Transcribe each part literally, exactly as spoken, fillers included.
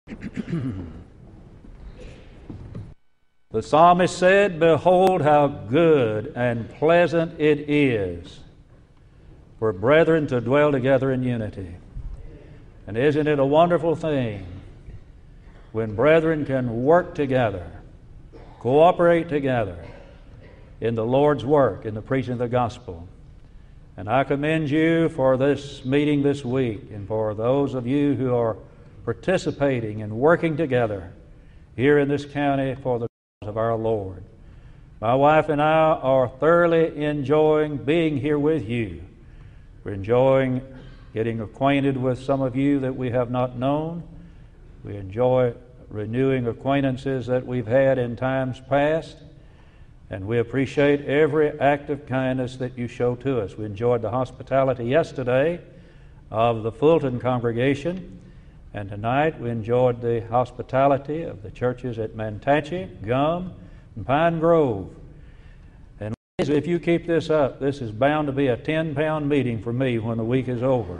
The psalmist said, "Behold how good and pleasant it is for brethren to dwell together in unity." And isn't it a wonderful thing when brethren can work together, cooperate together in the Lord's work, in the preaching of the gospel? And I commend you for this meeting this week, and for those of you who are participating and working together here in this county for the cause of our Lord. My wife and I are thoroughly enjoying being here with you. We're enjoying getting acquainted with some of you that we have not known. We enjoy renewing acquaintances that we've had in times past. And we appreciate every act of kindness that you show to us. We enjoyed the hospitality yesterday of the Fulton congregation, and tonight we enjoyed the hospitality of the churches at Mantachie, Gum, and Pine Grove. And if you keep this up, this is bound to be a ten-pound meeting for me when the week is over.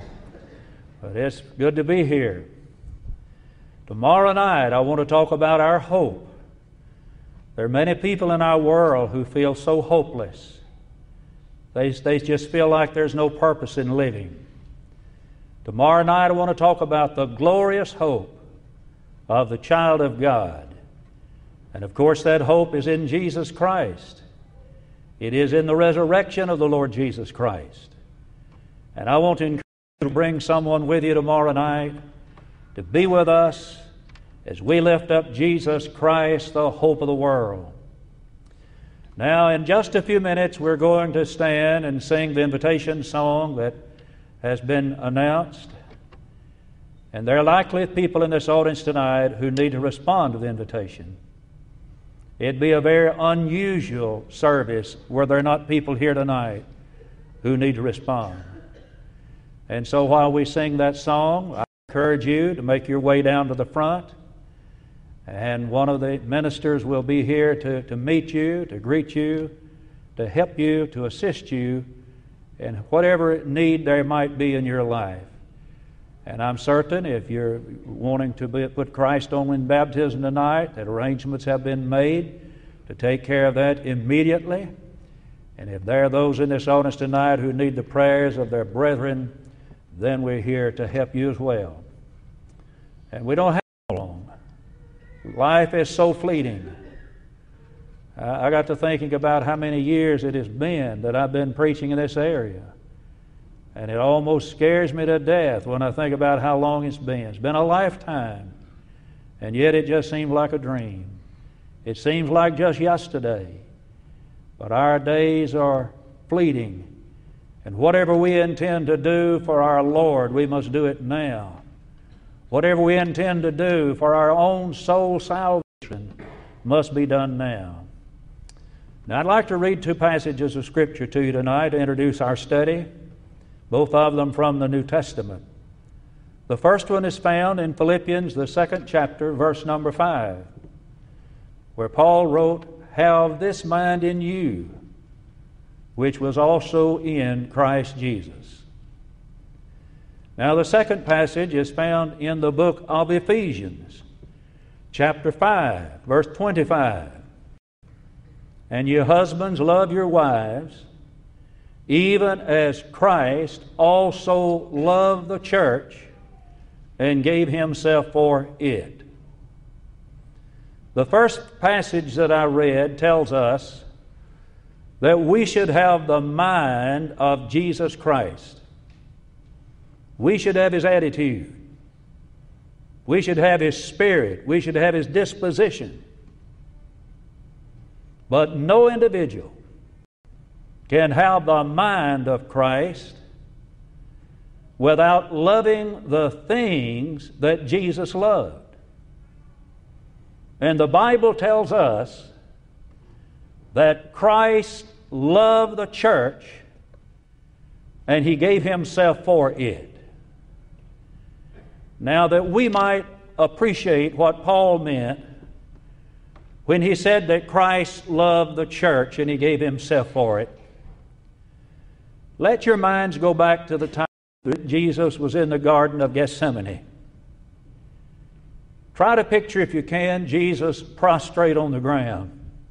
But it's good to be here. Tomorrow night I want to talk about our hope. There are many people in our world who feel so hopeless. They, they just feel like there's no purpose in living. Tomorrow night I want to talk about the glorious hope of the child of God. And of course that hope is in Jesus Christ. It is in the resurrection of the Lord Jesus Christ. And I want to encourage you to bring someone with you tomorrow night to be with us as we lift up Jesus Christ, the hope of the world. Now, in just a few minutes, we're going to stand and sing the invitation song that has been announced. And there are likely people in this audience tonight who need to respond to the invitation. It'd be a very unusual service were there not people here tonight who need to respond. And so while we sing that song, I encourage you to make your way down to the front. And one of the ministers will be here to, to meet you, to greet you, to help you, to assist you in whatever need there might be in your life. And I'm certain if you're wanting to be, put Christ on in baptism tonight, that arrangements have been made to take care of that immediately. And if there are those in this audience tonight who need the prayers of their brethren, then we're here to help you as well. And we don't have long. Life is so fleeting. I got to thinking about how many years it has been that I've been preaching in this area. And it almost scares me to death when I think about how long it's been. It's been a lifetime. And yet it just seems like a dream. It seems like just yesterday. But our days are fleeting. And whatever we intend to do for our Lord, we must do it now. Whatever we intend to do for our own soul salvation must be done now. Now, I'd like to read two passages of Scripture to you tonight to introduce our study, both of them from the New Testament. The first one is found in Philippians, the second chapter, verse number five, where Paul wrote, "Have this mind in you, which was also in Christ Jesus." Now, the second passage is found in the book of Ephesians, chapter five, verse twenty-five. "And you husbands, love your wives, even as Christ also loved the church and gave himself for it." The first passage that I read tells us that we should have the mind of Jesus Christ. We should have his attitude. We should have his spirit. We should have his disposition. But no individual can have the mind of Christ without loving the things that Jesus loved. And the Bible tells us that Christ loved the church and he gave himself for it. Now, that we might appreciate what Paul meant when he said that Christ loved the church and he gave himself for it, let your minds go back to the time that Jesus was in the Garden of Gethsemane. Try to picture, if you can, Jesus prostrate on the ground.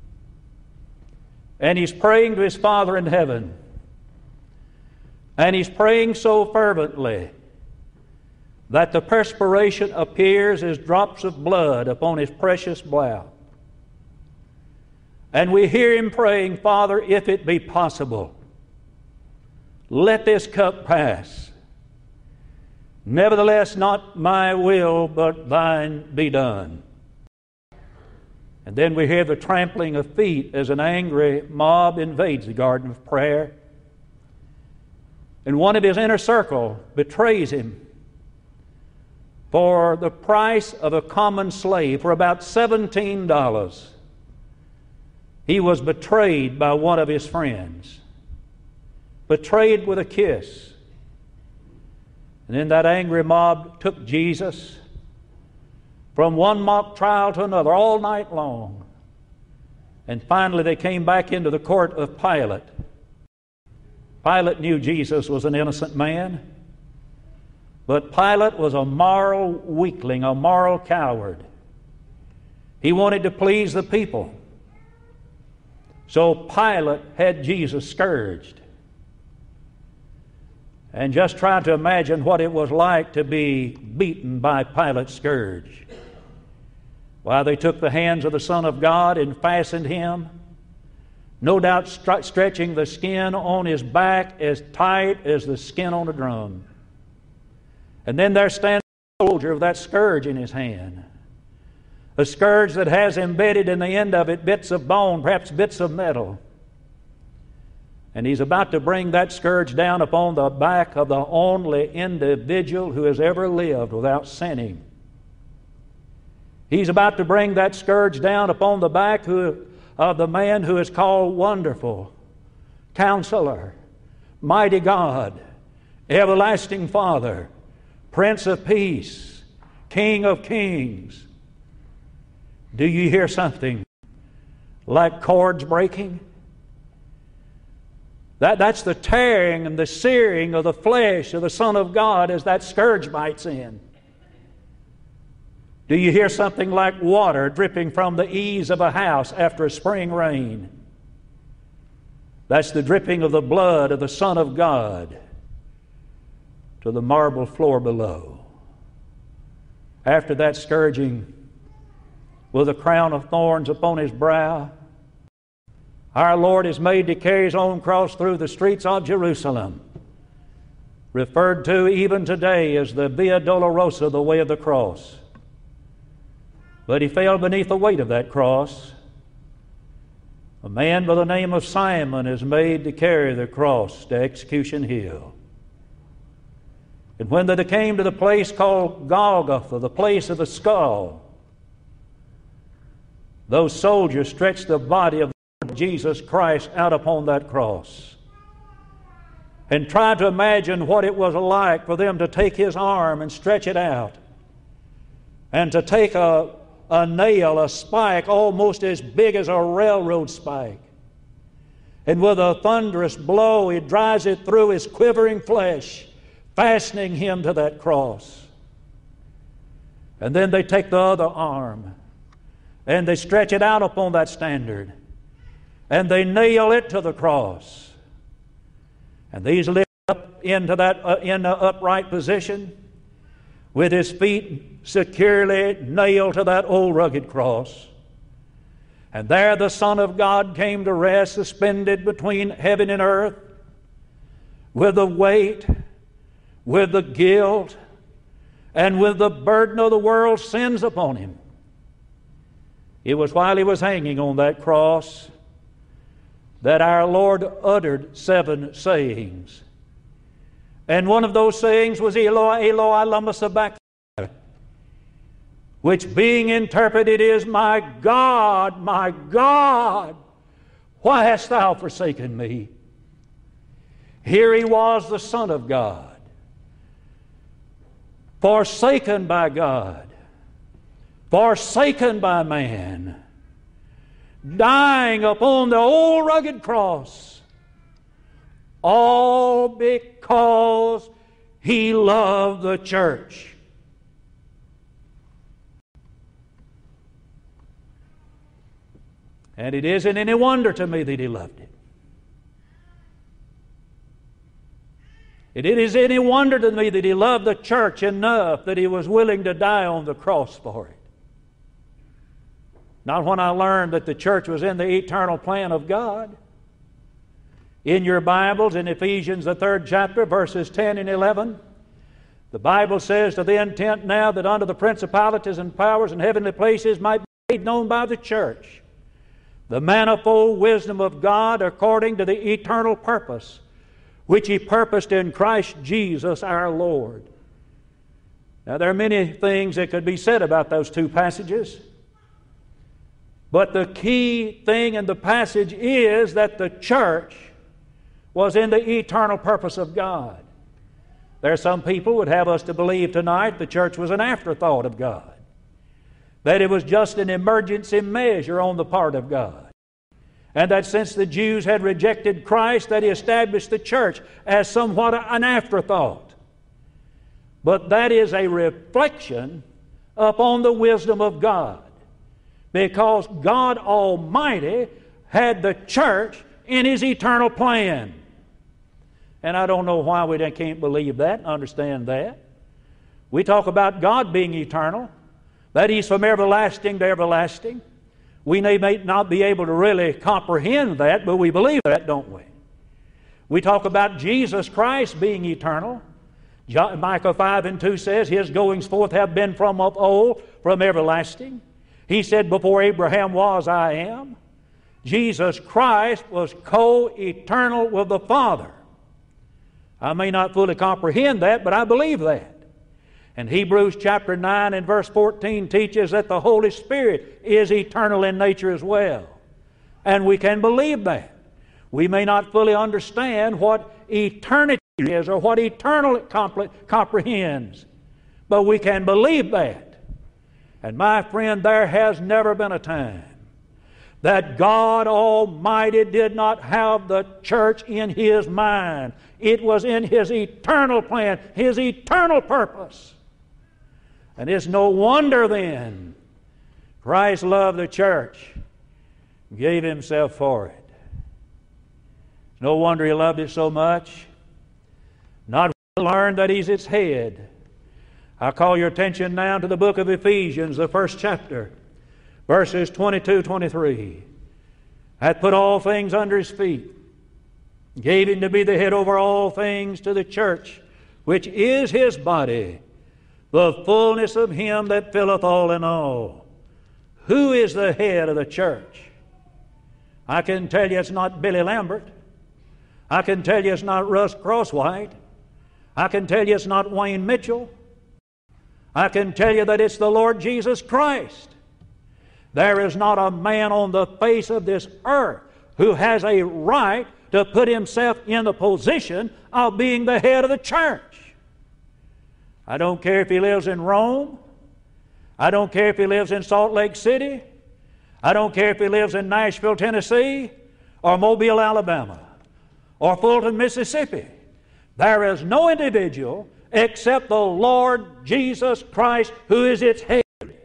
And He's praying to His Father in heaven. And He's praying so fervently that the perspiration appears as drops of blood upon His precious brow. And we hear Him praying, Father, if it be possible, let this cup pass. Nevertheless, not my will, but thine be done. And then we hear the trampling of feet as an angry mob invades the garden of prayer. And one of His inner circle betrays Him for the price of a common slave, for about seventeen dollars. He was betrayed by one of His friends. Betrayed with a kiss. And then that angry mob took Jesus from one mock trial to another all night long. And finally they came back into the court of Pilate. Pilate knew Jesus was an innocent man, but Pilate was a moral weakling, a moral coward. He wanted to please the people. So Pilate had Jesus scourged. And just try to imagine what it was like to be beaten by Pilate's scourge. While they took the hands of the Son of God and fastened Him, no doubt stri- stretching the skin on His back as tight as the skin on a drum. And then there stands a soldier with that scourge in his hand. A scourge that has embedded in the end of it bits of bone, perhaps bits of metal. And he's about to bring that scourge down upon the back of the only individual who has ever lived without sinning. He's about to bring that scourge down upon the back who, of the man who is called Wonderful, Counselor, Mighty God, Everlasting Father, Prince of Peace, King of Kings. Do you hear something like cords breaking? That, that's the tearing and the searing of the flesh of the Son of God as that scourge bites in. Do you hear something like water dripping from the eaves of a house after a spring rain? That's the dripping of the blood of the Son of God to the marble floor below. After that scourging, with a crown of thorns upon His brow, our Lord is made to carry His own cross through the streets of Jerusalem, referred to even today as the Via Dolorosa, the way of the cross. But He fell beneath the weight of that cross. A man by the name of Simon is made to carry the cross to Execution Hill. And when they came to the place called Golgotha, the place of the skull, those soldiers stretched the body of Jesus Christ out upon that cross. And try to imagine what it was like for them to take His arm and stretch it out, and to take a, a nail, a spike almost as big as a railroad spike, and with a thunderous blow He drives it through His quivering flesh, fastening Him to that cross. And then they take the other arm and they stretch it out upon that standard, and they nail it to the cross. And these lift up into that uh, in the upright position, with His feet securely nailed to that old rugged cross. And there the Son of God came to rest, suspended between heaven and earth, with the weight, with the guilt, and with the burden of the world's sins upon Him. It was while He was hanging on that cross that our Lord uttered seven sayings. And one of those sayings was, Eloi, Eloi, lama sabachthani, which being interpreted is, My God, my God, why hast Thou forsaken me? Here He was, the Son of God, forsaken by God, forsaken by man, dying upon the old rugged cross, all because He loved the church. And it isn't any wonder to me that He loved it. It is any wonder to me that He loved the church enough that He was willing to die on the cross for it. Not when I learned that the church was in the eternal plan of God. In your Bibles, in Ephesians, the third chapter, verses ten and eleven, the Bible says, to the intent now that under the principalities and powers in heavenly places might be made known by the church the manifold wisdom of God according to the eternal purpose which He purposed in Christ Jesus our Lord. Now, there are many things that could be said about those two passages, but the key thing in the passage is that the church was in the eternal purpose of God. There are some people who would have us to believe tonight the church was an afterthought of God, that it was just an emergency measure on the part of God, and that since the Jews had rejected Christ, that He established the church as somewhat an afterthought. But that is a reflection upon the wisdom of God, because God Almighty had the church in His eternal plan. And I don't know why we can't believe that and understand that. We talk about God being eternal, that He's from everlasting to everlasting. We may not be able to really comprehend that, but we believe that, don't we? We talk about Jesus Christ being eternal. John, Micah five and two says, His goings forth have been from of old, from everlasting. He said, before Abraham was, I am. Jesus Christ was co-eternal with the Father. I may not fully comprehend that, but I believe that. And Hebrews chapter nine and verse fourteen teaches that the Holy Spirit is eternal in nature as well. And we can believe that. We may not fully understand what eternity is or what eternal comprehends, but we can believe that. And my friend, there has never been a time that God Almighty did not have the church in His mind. It was in His eternal plan, His eternal purpose. And it's no wonder then Christ loved the church, gave Himself for it. It's no wonder He loved it so much. Not to learn that He's its head. I call your attention now to the book of Ephesians, the first chapter, verses twenty-two, twenty-three. Hath put all things under His feet, gave Him to be the head over all things to the church, which is His body, the fullness of Him that filleth all in all. Who is the head of the church? I can tell you it's not Billy Lambert. I can tell you it's not Russ Crosswhite. I can tell you it's not Wayne Mitchell. I can tell you that it's the Lord Jesus Christ. There is not a man on the face of this earth who has a right to put himself in the position of being the head of the church. I don't care if he lives in Rome. I don't care if he lives in Salt Lake City. I don't care if he lives in Nashville, Tennessee, or Mobile, Alabama, or Fulton, Mississippi. There is no individual except the Lord Jesus Christ who is its head.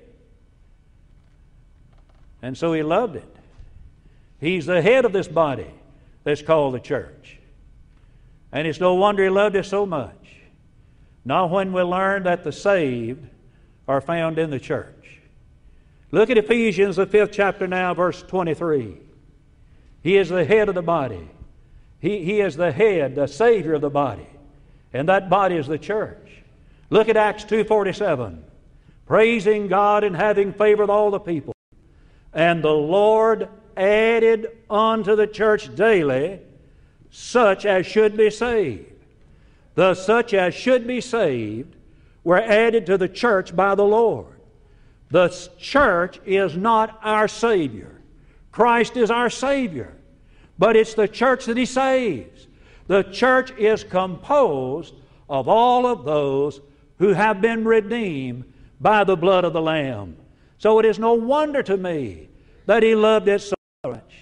And so He loved it. He's the head of this body that's called the church. And it's no wonder He loved it so much. Now when we learn that the saved are found in the church. Look at Ephesians, the fifth chapter now, verse twenty-three. He is the head of the body. He, he is the head, the Savior of the body. And that body is the church. Look at Acts two forty-seven. Praising God and having favor with all the people. And the Lord added unto the church daily such as should be saved. The such as should be saved were added to the church by the Lord. The church is not our Savior. Christ is our Savior. But it's the church that He saves. The church is composed of all of those who have been redeemed by the blood of the Lamb. So it is no wonder to me that He loved it so much.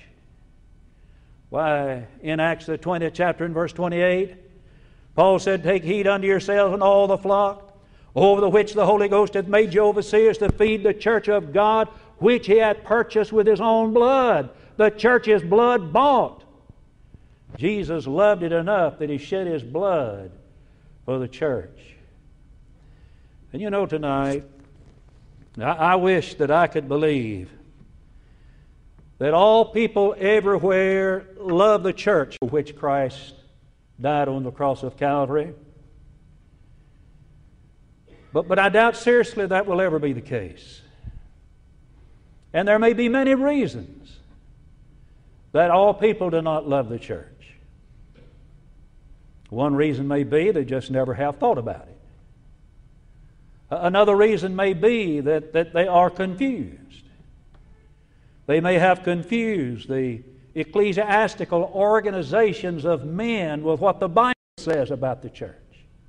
Why, in Acts the twentieth chapter and verse twenty-eight, Paul said, Take heed unto yourselves and all the flock, over the which the Holy Ghost hath made you overseers to feed the church of God, which He hath purchased with His own blood. The church is blood bought. Jesus loved it enough that He shed His blood for the church. And you know, tonight, I, I wish that I could believe that all people everywhere love the church for which Christ died on the cross of Calvary. But, but I doubt seriously that will ever be the case. And there may be many reasons that all people do not love the church. One reason may be they just never have thought about it. Another reason may be that, that they are confused. They may have confused the ecclesiastical organizations of men with what the Bible says about the church.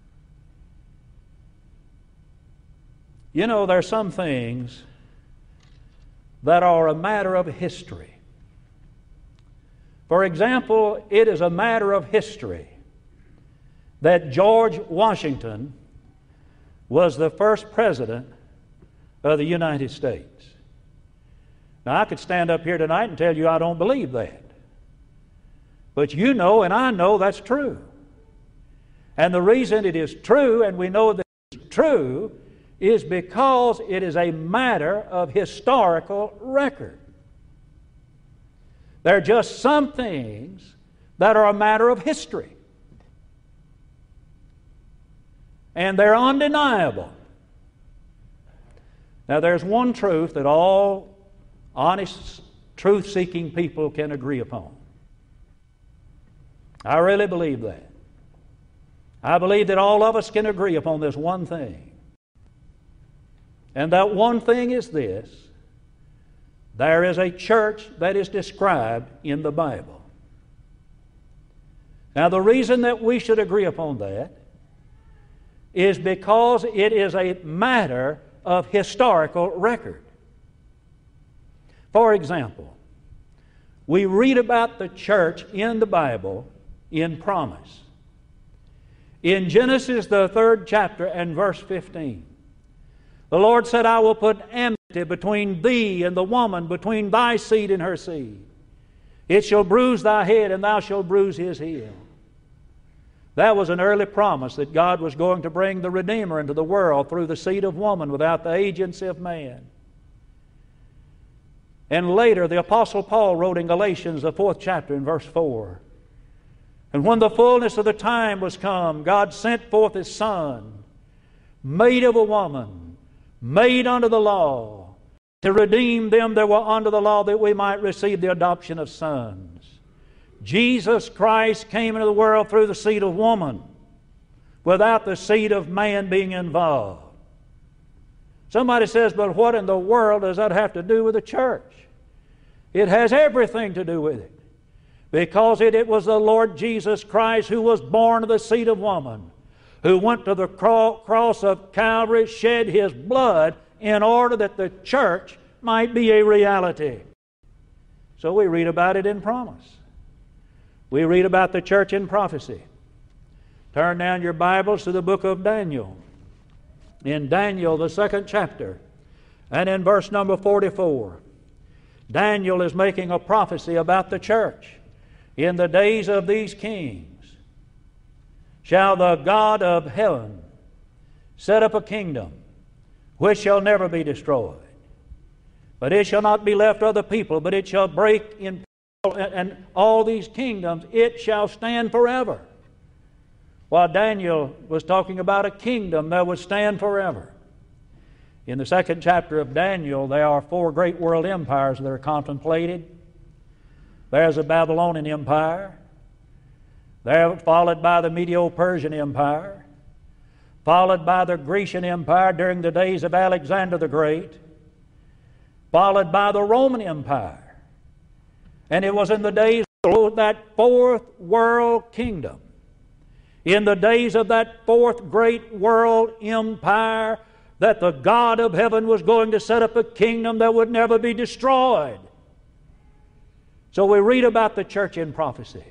You know, there are some things that are a matter of history. For example, it is a matter of history that George Washington was the first president of the United States. Now, I could stand up here tonight and tell you I don't believe that. But you know and I know that's true. And the reason it is true, and we know that it's true, is because it is a matter of historical record. There are just some things that are a matter of history. And they're undeniable. Now, there's one truth that all honest, truth-seeking people can agree upon. I really believe that. I believe that all of us can agree upon this one thing. And that one thing is this: there is a church that is described in the Bible. Now, the reason that we should agree upon that is because it is a matter of historical record. For example, we read about the church in the Bible in promise. In Genesis, the third chapter and verse fifteen, the Lord said, "I will put enmity between thee and the woman, between thy seed and her seed. It shall bruise thy head, and thou shalt bruise his heel." That was an early promise that God was going to bring the Redeemer into the world through the seed of woman without the agency of man. And later, the Apostle Paul wrote in Galatians, the fourth chapter, in verse four, "And when the fullness of the time was come, God sent forth His Son, made of a woman, made under the law, to redeem them that were under the law, that we might receive the adoption of sons." Jesus Christ came into the world through the seed of woman, without the seed of man being involved. Somebody says, "But what in the world does that have to do with the church?" It has everything to do with it. Because it, it was the Lord Jesus Christ who was born of the seed of woman, who went to the cro- cross of Calvary, shed His blood in order that the church might be a reality. So we read about it in promise. We read about the church in prophecy. Turn down your Bibles to the book of Daniel. In Daniel, the second chapter, and in verse number forty-four, Daniel is making a prophecy about the church. "In the days of these kings shall the God of heaven set up a kingdom which shall never be destroyed. But it shall not be left of the people, but it shall break in and all these kingdoms, it shall stand forever." While Daniel was talking about a kingdom that would stand forever. In the second chapter of Daniel, there are four great world empires that are contemplated. There's the Babylonian Empire. They're followed by the Medo-Persian Empire. Followed by the Grecian Empire during the days of Alexander the Great. Followed by the Roman Empire. And it was in the days of that fourth world kingdom, in the days of that fourth great world empire, that the God of heaven was going to set up a kingdom that would never be destroyed. So we read about the church in prophecy.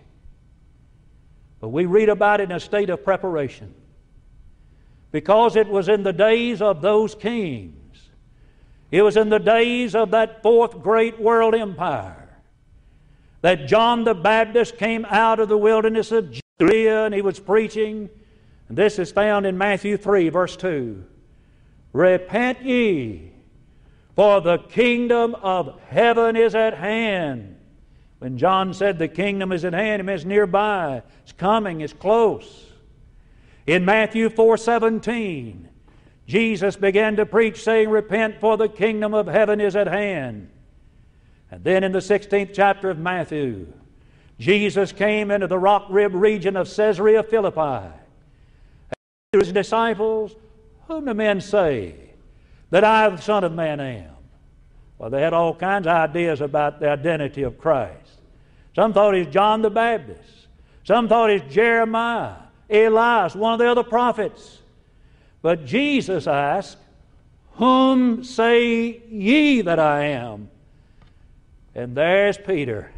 But we read about it in a state of preparation. Because it was in the days of those kings. It was in the days of that fourth great world empire. that John the Baptist came out of the wilderness of Judea and he was preaching. And this is found in Matthew three, verse two. Repent ye, for the kingdom of heaven is at hand. When John said the kingdom is at hand, it means nearby. It's coming, it's close. In Matthew four seventeen, Jesus began to preach, saying, Repent, for the kingdom of heaven is at hand. And then in the sixteenth chapter of Matthew, Jesus came into the rock-ribbed region of Caesarea Philippi. And to his disciples, Whom do men say that I, the Son of Man, am? Well, they had all kinds of ideas about the identity of Christ. Some thought he's John the Baptist. Some thought he's Jeremiah, Elias, one of the other prophets. But Jesus asked, Whom say ye that I am? And there's Peter.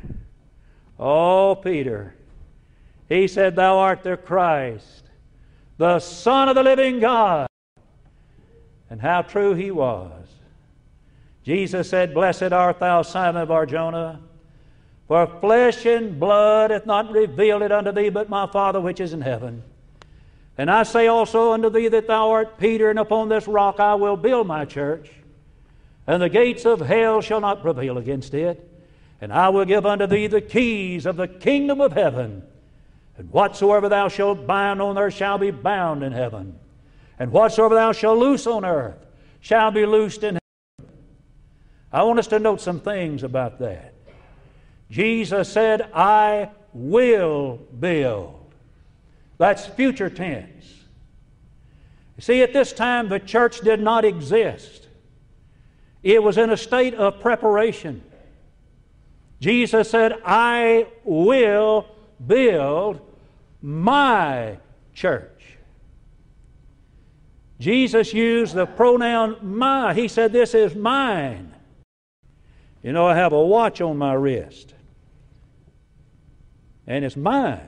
Oh, Peter. He said, Thou art the Christ, the Son of the living God. And how true he was. Jesus said, Blessed art thou, Simon of Barjona, for flesh and blood hath not revealed it unto thee, but my Father which is in heaven. And I say also unto thee that thou art Peter, and upon this rock I will build my church, and the gates of hell shall not prevail against it. And I will give unto thee the keys of the kingdom of heaven. And whatsoever thou shalt bind on earth shall be bound in heaven. And whatsoever thou shalt loose on earth shall be loosed in heaven. I want us to note some things about that. Jesus said, I will build. That's future tense. You see, at this time the church did not exist. It was in a state of preparation. Jesus said, I will build my church. Jesus used the pronoun my. He said, this is mine. You know, I have a watch on my wrist, and it's mine.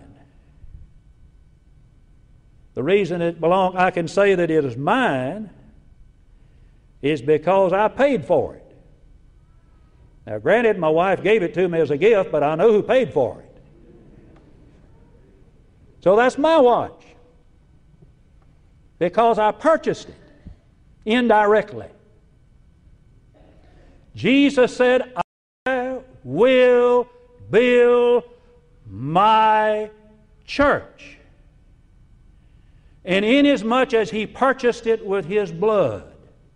The reason it belongs, I can say that it is mine, is because I paid for it. Now, granted, my wife gave it to me as a gift, but I know who paid for it. So that's my watch, because I purchased it indirectly. Jesus said, I will build my church. And inasmuch as he purchased it with his blood,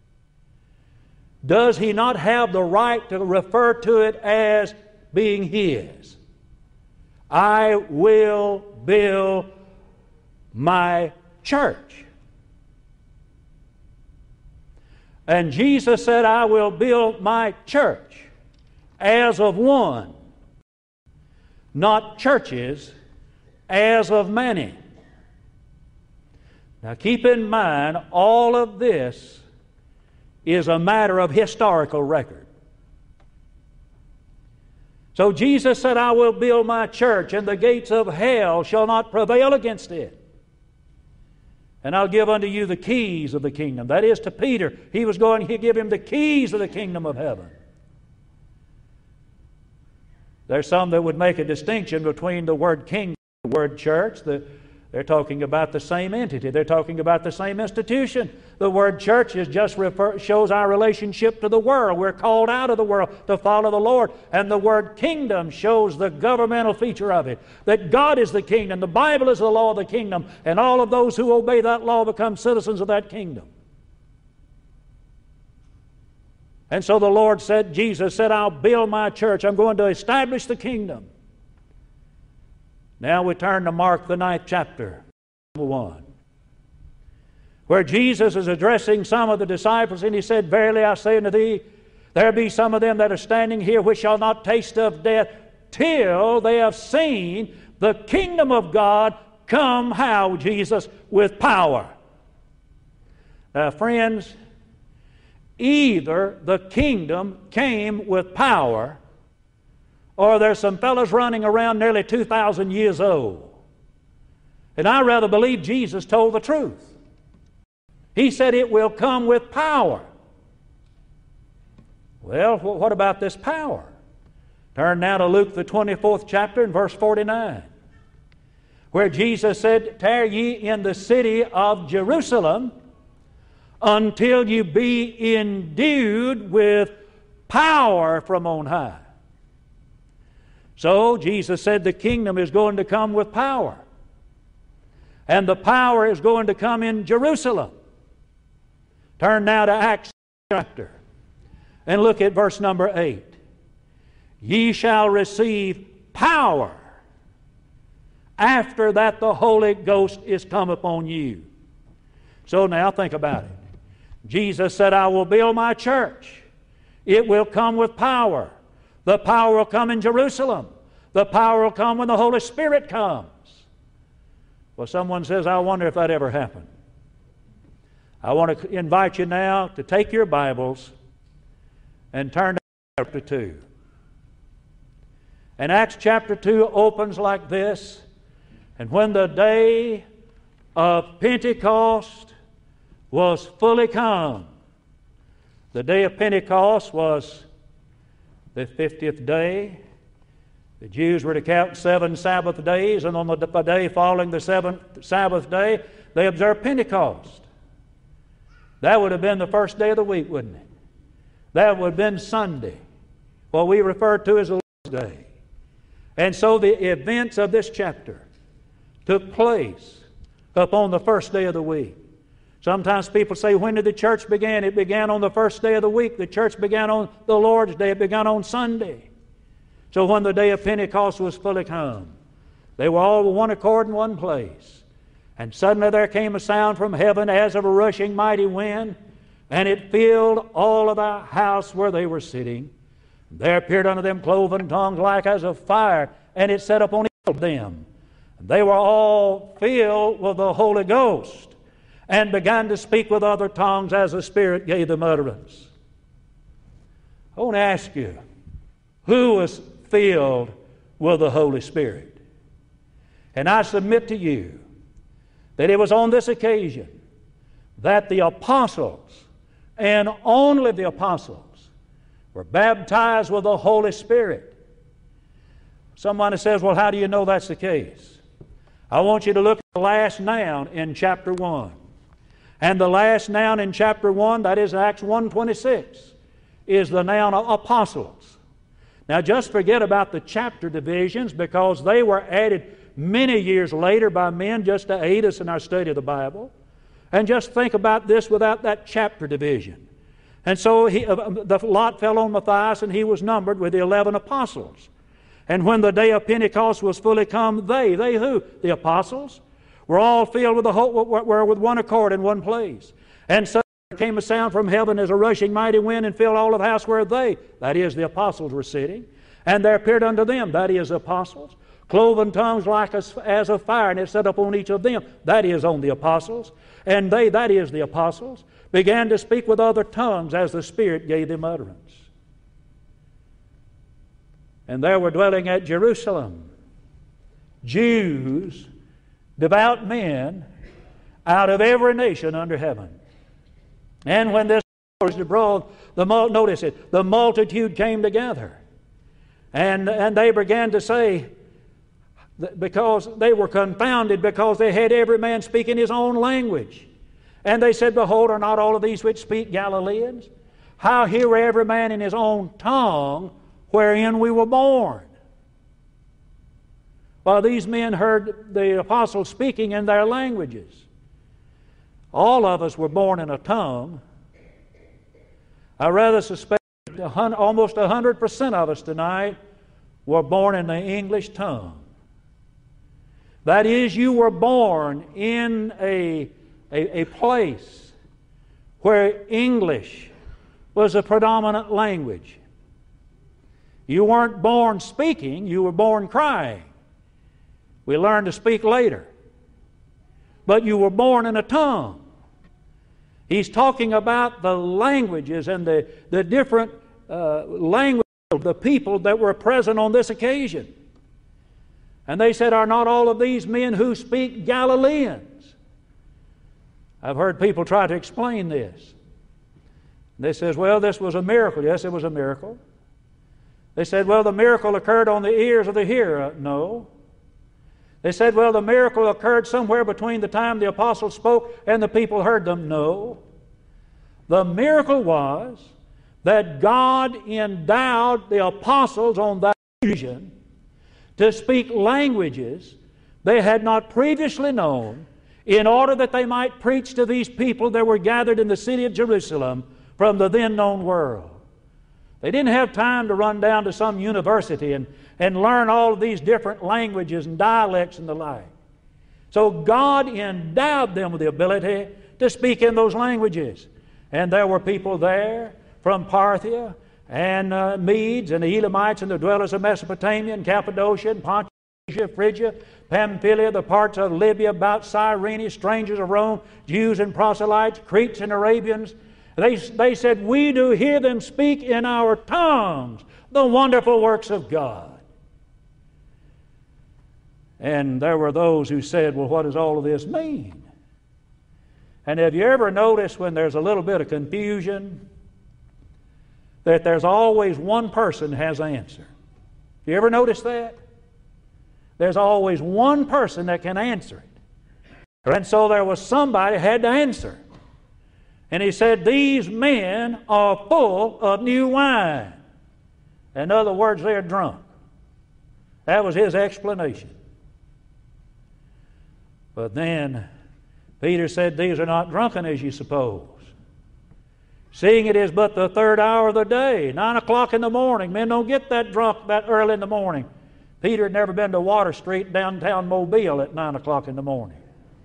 does he not have the right to refer to it as being his? I will build my church. And Jesus said, I will build my church as of one, not churches as of many. Now keep in mind, all of this is a matter of historical record. So Jesus said, I will build my church, and the gates of hell shall not prevail against it. And I'll give unto you the keys of the kingdom. That is to Peter. He was going to give him the keys of the kingdom of heaven. There's some that would make a distinction between the word kingdom and the word church. The They're talking about the same entity. They're talking about the same institution. The word church is just refer, shows our relationship to the world. We're called out of the world to follow the Lord. And the word kingdom shows the governmental feature of it. That God is the kingdom. The Bible is the law of the kingdom. And all of those who obey that law become citizens of that kingdom. And so the Lord said, Jesus said, I'll build my church. I'm going to establish the kingdom. Now we turn to Mark, the ninth chapter, number one, where Jesus is addressing some of the disciples, and he said, Verily I say unto thee, there be some of them that are standing here which shall not taste of death till they have seen the kingdom of God come, how, Jesus? With power. Now, friends, either the kingdom came with power, or there's some fellows running around nearly two thousand years old. And I rather believe Jesus told the truth. He said it will come with power. Well, what about this power? Turn now to Luke the twenty-fourth chapter and verse forty-nine, where Jesus said, "Tarry ye in the city of Jerusalem until you be endued with power from on high." So Jesus said the kingdom is going to come with power. And the power is going to come in Jerusalem. Turn now to Acts chapter and look at verse number eight. "Ye shall receive power after that the Holy Ghost is come upon you." So now think about it. Jesus said, "I will build my church. It will come with power. The power will come in Jerusalem. The power will come when the Holy Spirit comes." Well, someone says, "I wonder if that ever happened." I want to invite you now to take your Bibles and turn to chapter two. And Acts chapter two opens like this. "And when the day of Pentecost was fully come." The day of Pentecost was the fiftieth day. The Jews were to count seven Sabbath days, and on the day following the seventh Sabbath day, they observed Pentecost. That would have been the first day of the week, wouldn't it? That would have been Sunday, what we refer to as the Lord's Day. And so the events of this chapter took place upon the first day of the week. Sometimes people say, when did the church begin? It began on the first day of the week. The church began on the Lord's Day. It began on Sunday. So when the day of Pentecost was fully come, they were all with one accord in one place. And suddenly there came a sound from heaven as of a rushing mighty wind, and it filled all of the house where they were sitting. There appeared unto them cloven tongues like as of fire, and it sat upon each of them. They were all filled with the Holy Ghost, and began to speak with other tongues as the Spirit gave them utterance. I want to ask you, who was filled with the Holy Spirit? And I submit to you that it was on this occasion that the apostles, and only the apostles, were baptized with the Holy Spirit. Somebody says, "Well, how do you know that's the case?" I want you to look at the last noun in chapter one. And the last noun in chapter one, that is Acts one twenty-six, is the noun of apostles. Now just forget about the chapter divisions, because they were added many years later by men just to aid us in our study of the Bible. And just think about this without that chapter division. And so he, uh, the lot fell on Matthias, and he was numbered with the eleven apostles. And when the day of Pentecost was fully come, they, they who? The apostles, were all filled with the whole, were with one accord in one place. And suddenly there came a sound from heaven as a rushing mighty wind, and filled all of the house where they, that is, the apostles, were sitting. And there appeared unto them, that is, the apostles, cloven tongues like as, as of fire, and it sat upon each of them, that is, on the apostles. And they, that is, the apostles, began to speak with other tongues as the Spirit gave them utterance. And there were dwelling at Jerusalem Jews, devout men, out of every nation under heaven. And when this was abroad, the notice it, the multitude came together, and and they began to say, because they were confounded, because they had every man speaking his own language. And they said, "Behold, are not all of these which speak Galileans? How hear every man in his own tongue wherein we were born?" While these men heard the apostles speaking in their languages. All of us were born in a tongue. I rather suspect almost one hundred percent of us tonight were born in the English tongue. That is, you were born in a, a, a place where English was a predominant language. You weren't born speaking, you were born crying. We learned to speak later. But you were born in a tongue. He's talking about the languages and the, the different uh, languages of the people that were present on this occasion. And they said, "Are not all of these men who speak Galileans?" I've heard people try to explain this. They says, "Well, this was a miracle." Yes, it was a miracle. They said, well, the miracle occurred on the ears of the hearer. No. They said, well, the miracle occurred somewhere between the time the apostles spoke and the people heard them. No. The miracle was that God endowed the apostles on that occasion to speak languages they had not previously known, in order that they might preach to these people that were gathered in the city of Jerusalem from the then known world. They didn't have time to run down to some university and, and learn all of these different languages and dialects and the like. So God endowed them with the ability to speak in those languages. And there were people there from Parthia and uh, Medes and the Elamites and the dwellers of Mesopotamia and Cappadocia and Pontus, Phrygia, Pamphylia, the parts of Libya about Cyrene, strangers of Rome, Jews and proselytes, Cretes and Arabians. They, they said, we do hear them speak in our tongues the wonderful works of God. And there were those who said, well, what does all of this mean? And have you ever noticed when there's a little bit of confusion that there's always one person has an answer? You ever notice that? There's always one person that can answer it. And so there was somebody who had to answer. And he said, these men are full of new wine. In other words, they're drunk. That was his explanation. But then Peter said, these are not drunken as you suppose. Seeing it is but the third hour of the day, nine o'clock in the morning. Men don't get that drunk that early in the morning. Peter had never been to Water Street downtown Mobile at nine o'clock in the morning.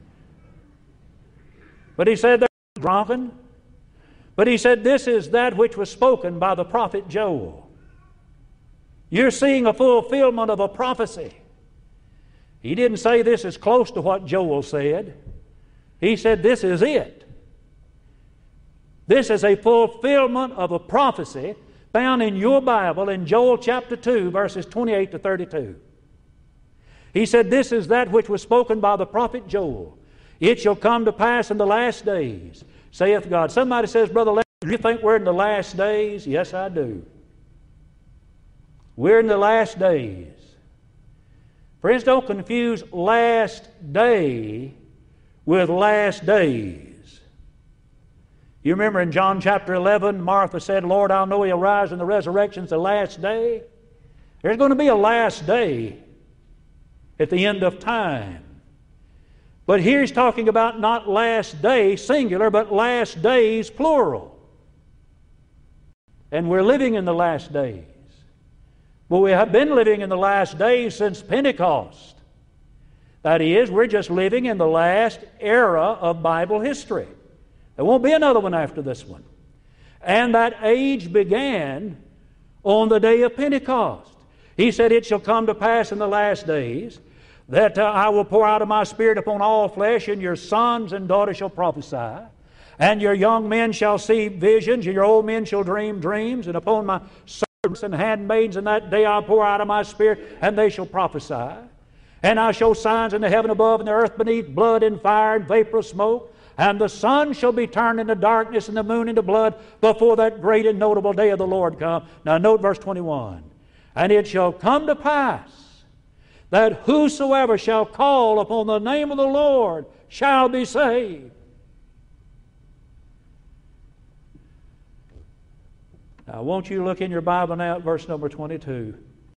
But he said they're drunken. But he said this is that which was spoken by the prophet Joel. You're seeing a fulfillment of a prophecy. He didn't say this is close to what Joel said. He said this is it. This is a fulfillment of a prophecy found in your Bible in Joel chapter two, verses twenty-eight to thirty-two. He said, this is that which was spoken by the prophet Joel. It shall come to pass in the last days, saith God. Somebody says, Brother Larry, do you think we're in the last days? Yes, I do. We're in the last days. Friends, don't confuse last day with last days. You remember in John chapter eleven, Martha said, Lord, I'll know He'll rise in the resurrection's the last day. There's going to be a last day at the end of time. But here he's talking about not last day singular, but last days plural. And we're living in the last days. Well, we have been living in the last days since Pentecost. That is, we're just living in the last era of Bible history. There won't be another one after this one. And that age began on the day of Pentecost. He said, it shall come to pass in the last days that uh, I will pour out of my Spirit upon all flesh, and your sons and daughters shall prophesy, and your young men shall see visions, and your old men shall dream dreams, and upon my servants and handmaids in that day I'll pour out of my Spirit, and they shall prophesy. And I show signs in the heaven above and the earth beneath, blood and fire and vapor of smoke. And the sun shall be turned into darkness and the moon into blood before that great and notable day of the Lord come. Now note verse twenty-one. And it shall come to pass that whosoever shall call upon the name of the Lord shall be saved. Now won't you look in your Bible now at verse number twenty-two.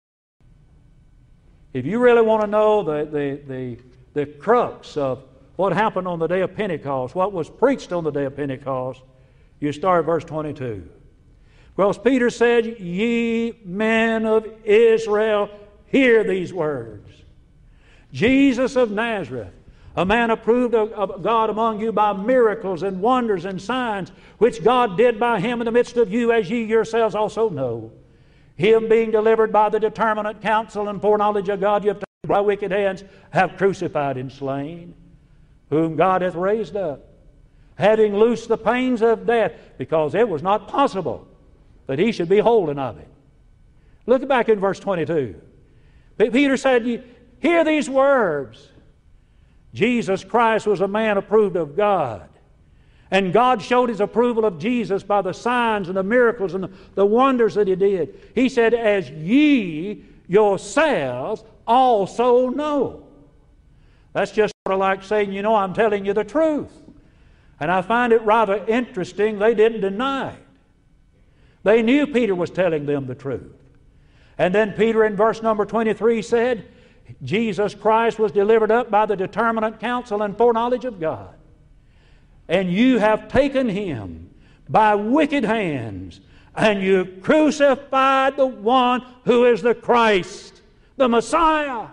If you really want to know the, the, the, the crux of what happened on the day of Pentecost, what was preached on the day of Pentecost, you start at verse twenty-two. Because Peter said, ye men of Israel, hear these words. Jesus of Nazareth, a man approved of God among you by miracles and wonders and signs, which God did by Him in the midst of you, as ye yourselves also know. Him being delivered by the determinate counsel and foreknowledge of God, you have taken by wicked hands, have crucified and slain, whom God hath raised up, having loosed the pains of death, because it was not possible that He should be holden of it. Look back in verse twenty-two. Peter said, hear these words. Jesus Christ was a man approved of God. And God showed His approval of Jesus by the signs and the miracles and the, the wonders that He did. He said, as ye yourselves also know. That's just sort of like saying, you know, I'm telling you the truth. And I find it rather interesting they didn't deny it. They knew Peter was telling them the truth. And then Peter in verse number twenty-three said, Jesus Christ was delivered up by the determinate counsel and foreknowledge of God. And you have taken Him by wicked hands, and you crucified the one who is the Christ, the Messiah.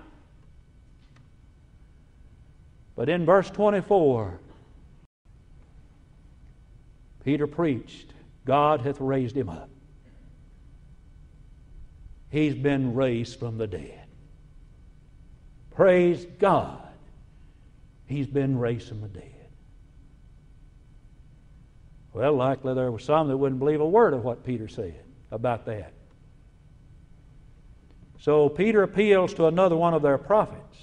But in verse twenty-four, Peter preached, God hath raised Him up. He's been raised from the dead. Praise God. He's been raised from the dead. Well, likely there were some that wouldn't believe a word of what Peter said about that. So Peter appeals to another one of their prophets.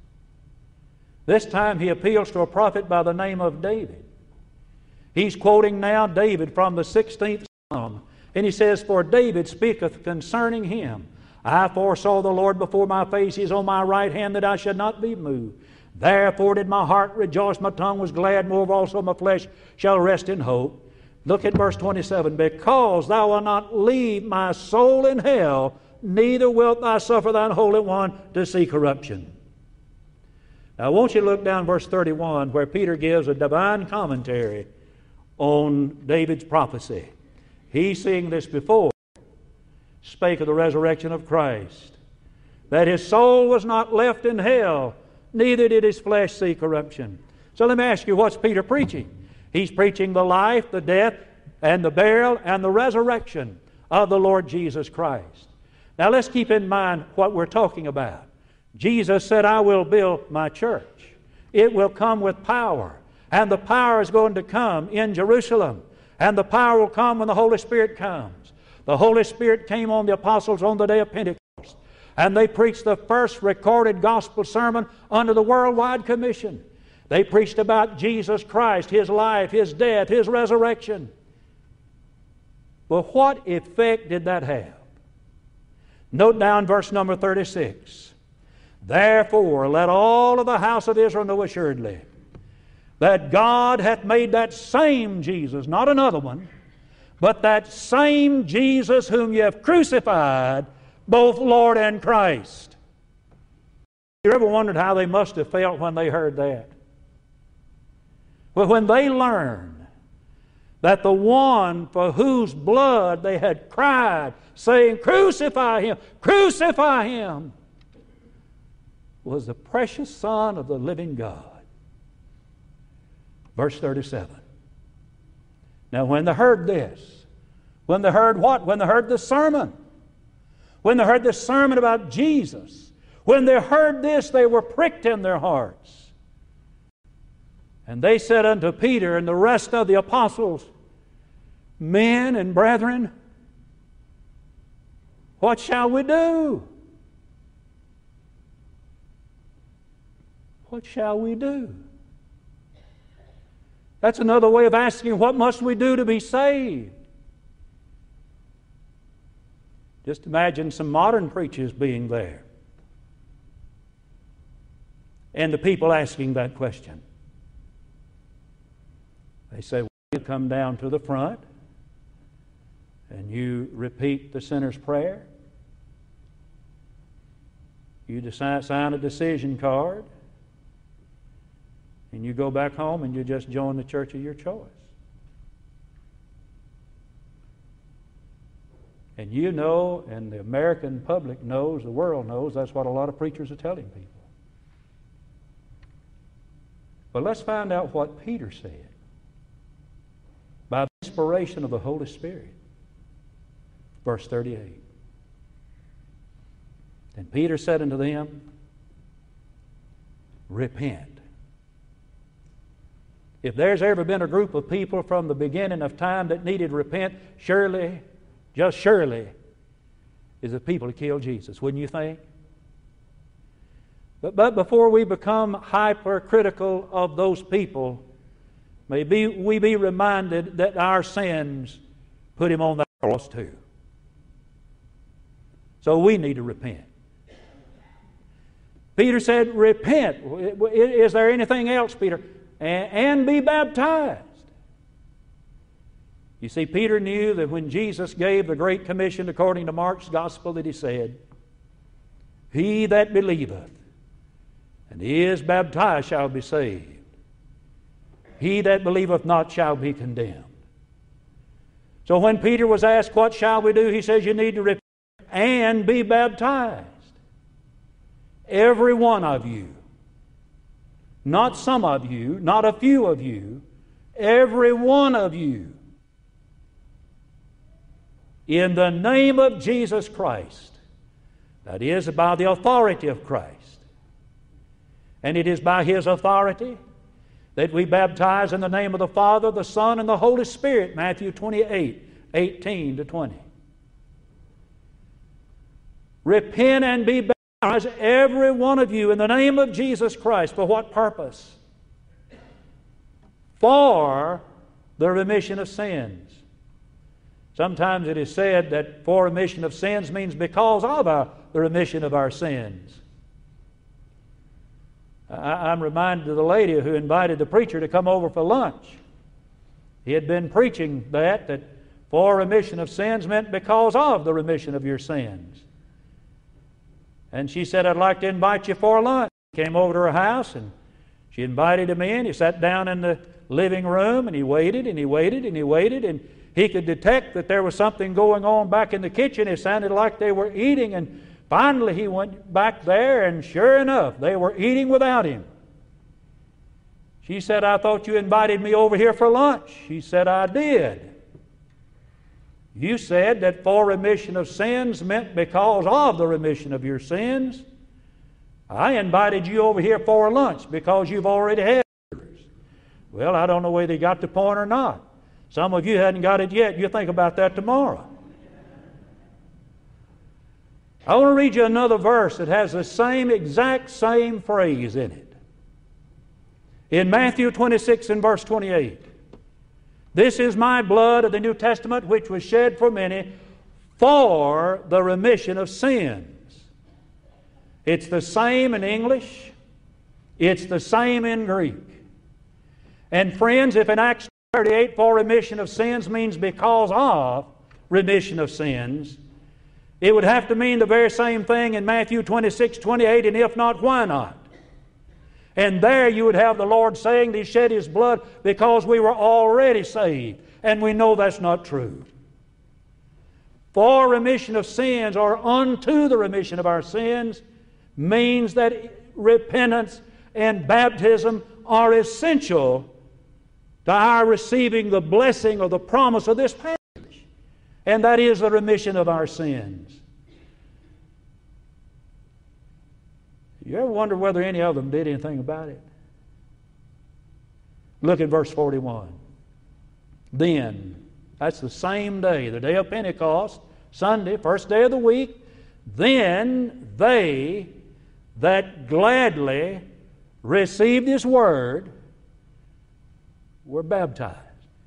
This time he appeals to a prophet by the name of David. He's quoting now David from the sixteenth Psalm. And he says, for David speaketh concerning him, I foresaw the Lord before my face, He is on my right hand, that I should not be moved. Therefore did my heart rejoice, my tongue was glad, moreover also my flesh shall rest in hope. Look at verse twenty-seven. Because thou wilt not leave my soul in hell, neither wilt thou suffer thine Holy One to see corruption. Now I want you to look down verse thirty-one, where Peter gives a divine commentary on David's prophecy. He, seeing this before, spake of the resurrection of Christ, that his soul was not left in hell, neither did his flesh see corruption. So let me ask you, what's Peter preaching? He's preaching the life, the death, and the burial, and the resurrection of the Lord Jesus Christ. Now let's keep in mind what we're talking about. Jesus said, I will build my church. It will come with power. And the power is going to come in Jerusalem. And the power will come when the Holy Spirit comes. The Holy Spirit came on the apostles on the day of Pentecost. And they preached the first recorded gospel sermon under the worldwide commission. They preached about Jesus Christ, His life, His death, His resurrection. But what effect did that have? Note down verse number thirty-six. Therefore let all of the house of Israel know assuredly that God hath made that same Jesus, not another one, but that same Jesus whom ye have crucified, both Lord and Christ. You ever wondered how they must have felt when they heard that? Well, when they learned that the one for whose blood they had cried, saying, crucify Him, crucify Him, was the precious Son of the living God. Verse thirty-seven. Now when they heard this, when they heard what? When they heard the sermon. When they heard the sermon about Jesus. When they heard this, they were pricked in their hearts. And they said unto Peter and the rest of the apostles, men and brethren, what shall we do? What shall we do? That's another way of asking, what must we do to be saved? Just imagine some modern preachers being there. And the people asking that question. They say, well, you come down to the front and you repeat the sinner's prayer. You decide, sign a decision card. And you go back home and you just join the church of your choice. And you know, and the American public knows, the world knows, that's what a lot of preachers are telling people. But let's find out what Peter said by the inspiration of the Holy Spirit. Verse thirty-eight. And Peter said unto them, repent. If there's ever been a group of people from the beginning of time that needed to repent, surely, just surely, is the people who killed Jesus, wouldn't you think? But, but before we become hypercritical of those people, may be, we be reminded that our sins put Him on that cross too. So we need to repent. Peter said, repent. Is there anything else, Peter? And, and be baptized. You see, Peter knew that when Jesus gave the Great Commission according to Mark's Gospel, that He said, He that believeth and is baptized shall be saved. He that believeth not shall be condemned. So when Peter was asked, what shall we do? He says, you need to repent and be baptized. Every one of you. Not some of you, not a few of you. Every one of you. In the name of Jesus Christ. That is, by the authority of Christ. And it is by His authority that we baptize in the name of the Father, the Son, and the Holy Spirit. Matthew twenty-eight, eighteen to twenty. Repent and be baptized, every one of you, in the name of Jesus Christ. For what purpose? For the remission of sins. Sometimes it is said that for remission of sins means because of our, the remission of our sins. I, I'm reminded of the lady who invited the preacher to come over for lunch. He had been preaching that, that for remission of sins meant because of the remission of your sins. And she said, I'd like to invite you for lunch. He came over to her house and she invited him in. He sat down in the living room and he waited and he waited and he waited and he could detect that there was something going on back in the kitchen. It sounded like they were eating, and finally he went back there, and sure enough, they were eating without him. She said, I thought you invited me over here for lunch. He said, I did. You said that for remission of sins meant because of the remission of your sins. I invited you over here for lunch because you've already had yours. Well, I don't know whether you got the point or not. Some of you hadn't got it yet. You think about that tomorrow. I want to read you another verse that has the same exact same phrase in it. In Matthew twenty-six and verse twenty-eight. This is my blood of the New Testament, which was shed for many for the remission of sins. It's the same in English. It's the same in Greek. And friends, if in Acts thirty-eight, for remission of sins means because of remission of sins, it would have to mean the very same thing in Matthew twenty-six, twenty-eight, and if not, why not? And there you would have the Lord saying that He shed His blood because we were already saved. And we know that's not true. For remission of sins, or unto the remission of our sins, means that repentance and baptism are essential to our receiving the blessing or the promise of this passage. And that is the remission of our sins. You ever wonder whether any of them did anything about it? Look at verse forty-one. Then, that's the same day, the day of Pentecost, Sunday, first day of the week. Then they that gladly received His word were baptized.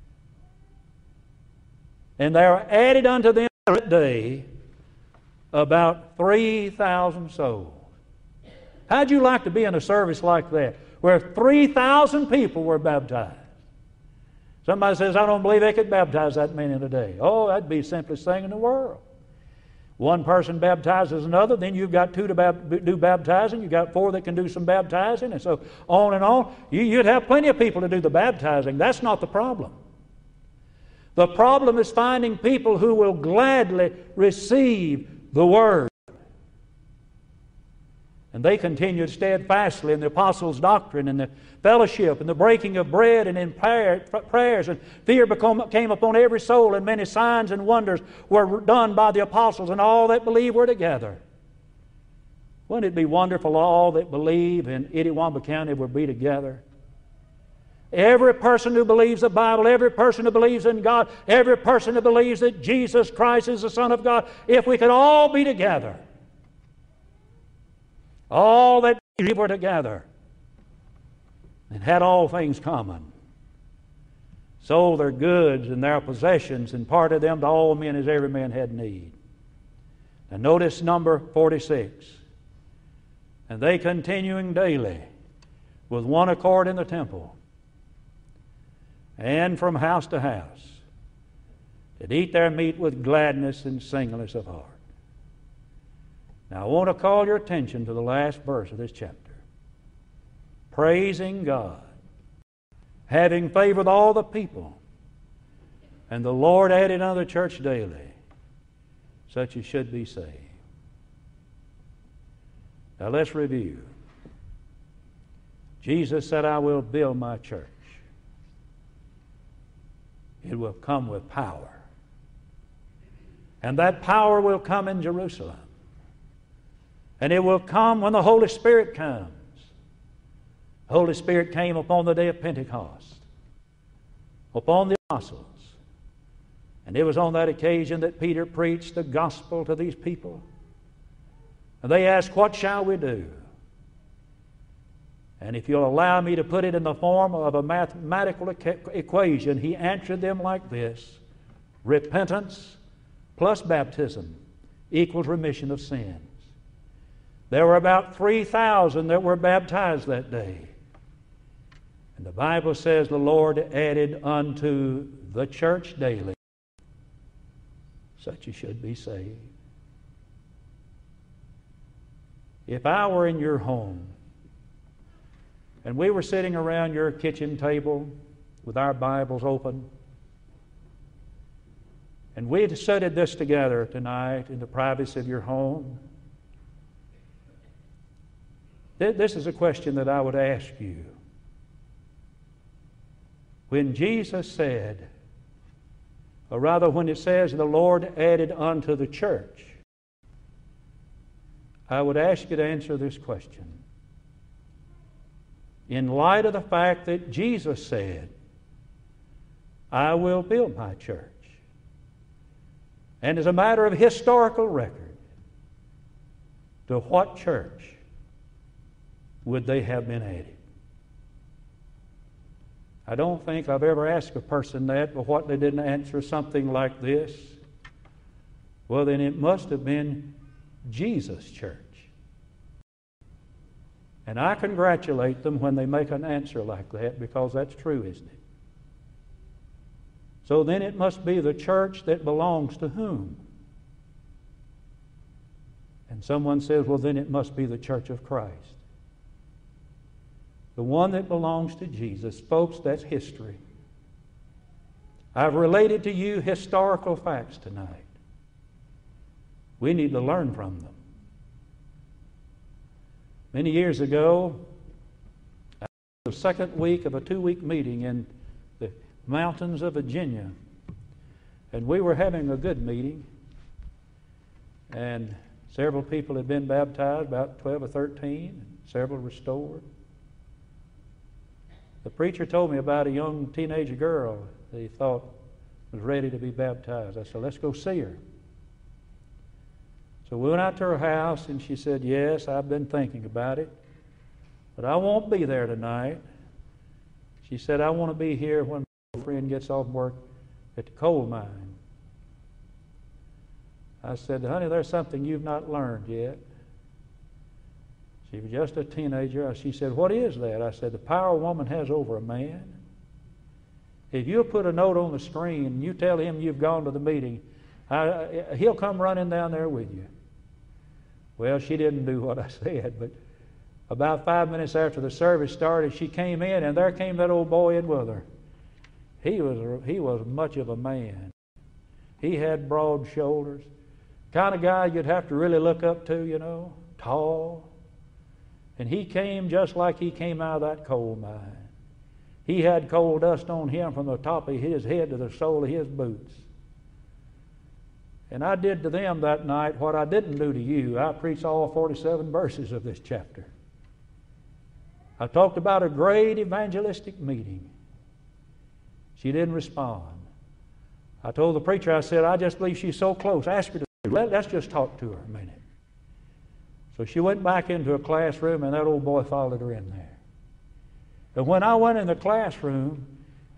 And there were added unto them that day about three thousand souls. How'd you like to be in a service like that, where three thousand people were baptized? Somebody says, I don't believe they could baptize that many in a day. Oh, that'd be the simplest thing in the world. One person baptizes another, then you've got two to bap- do baptizing, you've got four that can do some baptizing, and so on and on. You, you'd have plenty of people to do the baptizing. That's not the problem. The problem is finding people who will gladly receive the Word. And they continued steadfastly in the apostles' doctrine and the fellowship and the breaking of bread and in prayer, prayers. And fear become, came upon every soul, and many signs and wonders were done by the apostles, and all that believe were together. Wouldn't it be wonderful all that believe in Itawamba County would be together? Every person who believes the Bible, every person who believes in God, every person who believes that Jesus Christ is the Son of God, if we could all be together, all that were together and had all things common, sold their goods and their possessions, and parted them to all men as every man had need. Now notice number forty-six. And they continuing daily with one accord in the temple, and from house to house, did eat their meat with gladness and singleness of heart. Now I want to call your attention to the last verse of this chapter. Praising God, having favor with all the people, and the Lord added unto the church daily such as should be saved. Now let's review. Jesus said, I will build my church. It will come with power. And that power will come in Jerusalem. And it will come when the Holy Spirit comes. The Holy Spirit came upon the day of Pentecost, upon the apostles. And it was on that occasion that Peter preached the gospel to these people. And they asked, what shall we do? And if you'll allow me to put it in the form of a mathematical equation, he answered them like this. Repentance plus baptism equals remission of sins. There were about three thousand that were baptized that day. And the Bible says the Lord added unto the church daily such as should be saved. If I were in your home and we were sitting around your kitchen table with our Bibles open, and we had studied this together tonight in the privacy of your home, this is a question that I would ask you. When Jesus said, or rather when it says the Lord added unto the church, I would ask you to answer this question. In light of the fact that Jesus said, I will build my church. And as a matter of historical record, to what church would they have been added? I don't think I've ever asked a person that, but what they didn't answer something like this. Well, then it must have been Jesus' church. And I congratulate them when they make an answer like that, because that's true, isn't it? So then it must be the church that belongs to whom? And someone says, well, then it must be the church of Christ. The one that belongs to Jesus. Folks, that's history. I've related to you historical facts tonight. We need to learn from them. Many years ago, the second week of a two-week meeting in the mountains of Virginia, and we were having a good meeting, and several people had been baptized, about twelve or thirteen, and several restored. The preacher told me about a young teenage girl that he thought was ready to be baptized. I said, let's go see her. So we went out to her house, and she said, yes, I've been thinking about it, but I won't be there tonight. She said, I want to be here when my friend gets off work at the coal mine. I said, honey, there's something you've not learned yet. She was just a teenager. She said, what is that? I said, the power a woman has over a man. If you put a note on the screen and you tell him you've gone to the meeting, I, he'll come running down there with you. Well, she didn't do what I said, but about five minutes after the service started, she came in, and there came that old boy in with her. He was, a, he was much of a man. He had broad shoulders. Kind of guy you'd have to really look up to, you know, tall. And he came just like he came out of that coal mine. He had coal dust on him from the top of his head to the sole of his boots. And I did to them that night what I didn't do to you. I preached all forty-seven verses of this chapter. I talked about a great evangelistic meeting. She didn't respond. I told the preacher, I said, I just believe she's so close. Ask her to Let, let's just talk to her a minute. So she went back into a classroom, and that old boy followed her in there. And when I went in the classroom,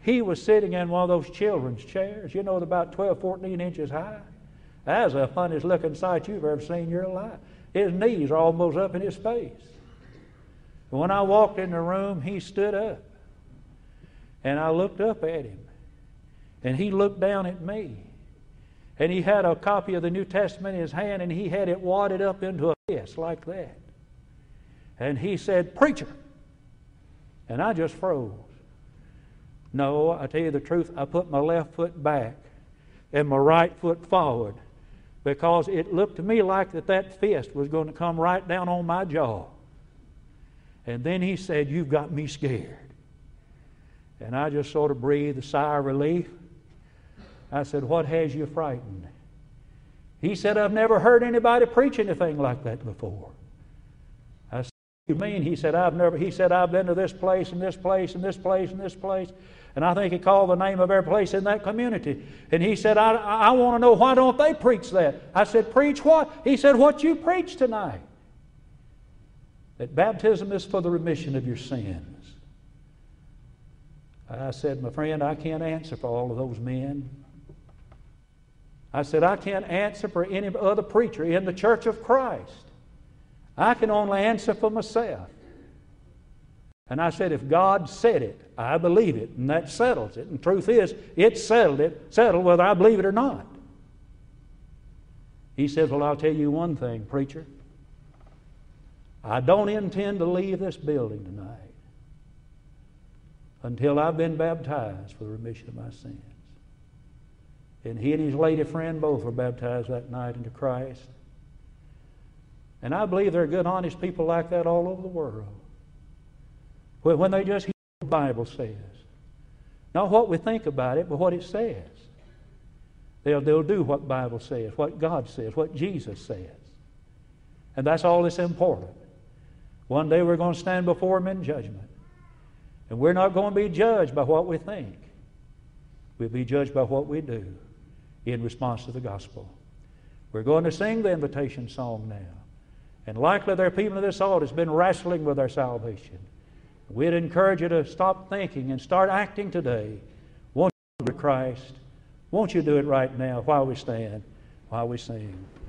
He was sitting in one of those children's chairs, you know, about twelve, fourteen inches high. That was the funniest looking sight you've ever seen in your life. His knees are almost up in his face. And when I walked in the room, he stood up. And I looked up at him. And he looked down at me. And he had a copy of the New Testament in his hand, and he had it wadded up into a fist like that. And he said, "Preacher." And I just froze. No, I tell you the truth, I put my left foot back and my right foot forward, because it looked to me like that that fist was going to come right down on my jaw. And then he said, "You've got me scared." And I just sort of breathed a sigh of relief. I said, "What has you frightened?" He said, "I've never heard anybody preach anything like that before." I said, "What do you mean?" He said, I've never, he said, "I've been to this place and this place and this place and this place." And I think he called the name of every place in that community. And he said, I, I want to know, why don't they preach that? I said, "Preach what?" He said, "What you preach tonight. That baptism is for the remission of your sins." I said, "My friend, I can't answer for all of those men." I said, "I can't answer for any other preacher in the church of Christ. I can only answer for myself." And I said, "If God said it, I believe it, and that settles it. And the truth is, it settled it, settled whether I believe it or not." He said, "Well, I'll tell you one thing, preacher. I don't intend to leave this building tonight until I've been baptized for the remission of my sins." And he and his lady friend both were baptized that night into Christ. And I believe there are good, honest people like that all over the world. When they just hear what the Bible says. Not what we think about it, but what it says. They'll, they'll do what the Bible says, what God says, what Jesus says. And that's all that's important. One day we're going to stand before Him in judgment. And we're not going to be judged by what we think. We'll be judged by what we do in response to the gospel. We're going to sing the invitation song now. And likely there are people in this audience that's been wrestling with their salvation. We'd encourage you to stop thinking and start acting today. Won't you do it, Christ? Won't you do it right now while we stand, while we sing?